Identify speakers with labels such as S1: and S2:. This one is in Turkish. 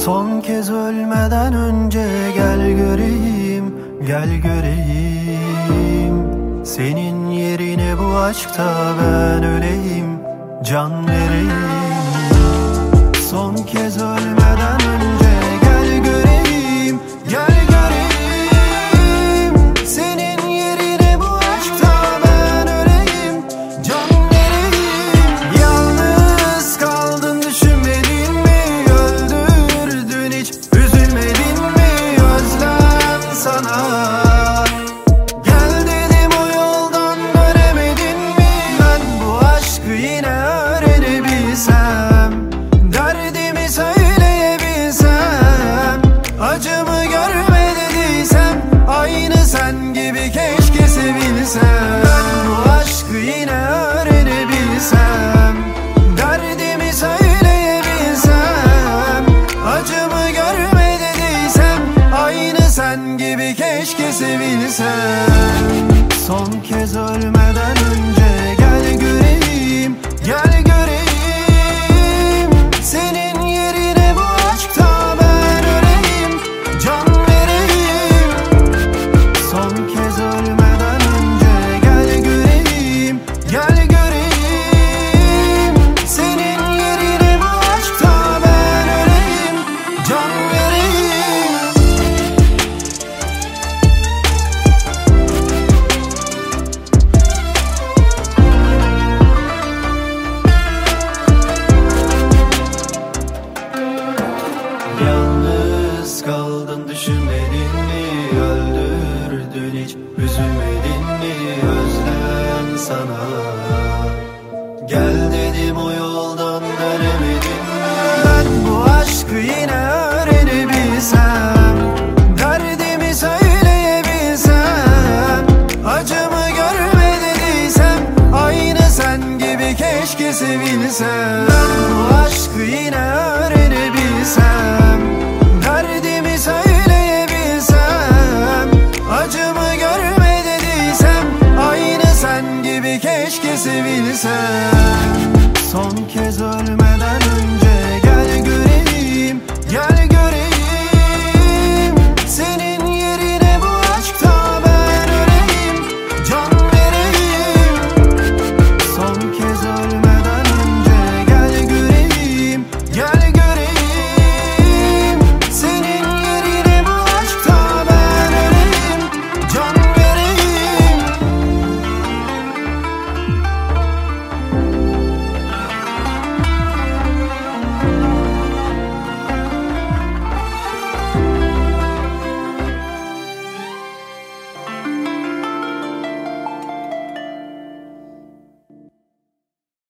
S1: Son kez ölmeden önce gel göreyim, gel göreyim. Senin yerine bu aşkta ben öleyim, can vereyim. Son kez ölmeden önce gel göreyim, gel göreyim. Senin yerine bu aşkta ben öleyim, can vereyim. Yalnız kaldın düşünmedin mi? Öldürdün hiç üzülmedin mi? Özlem sana. Gel dedim o yoldan dönemedin mi? Ben bu aşkı yine öğrenebilsem, derdimi söyleyebilsem, acımı görme dediysem, aynı sen gibi keşke sevilsem. Ben bu aşkı yine öğrenebilsem, derdimi söyleyebilsem, acımı görme dediysem, aynı sen gibi keşke sevilsem. Son kez ölmeden önce gel göreyim, gel göreyim. Senin yerine bu aşkta ben öleyim, can vereyim. Son kez ölmeden önce gel göreyim, gel göreyim. Senin yerine bu aşkta ben öleyim, can vereyim. Yalnız kaldın düşünmedin mi? Öldürdün hiç üzülmedin mi? Özlem sana. Gel dedim o yoldan dönemedin mi? Ben bu aşkı yine öğrenebilsem, derdimi söyleyebilsem, acımı görme dediysem, aynı sen gibi keşke sevilsem.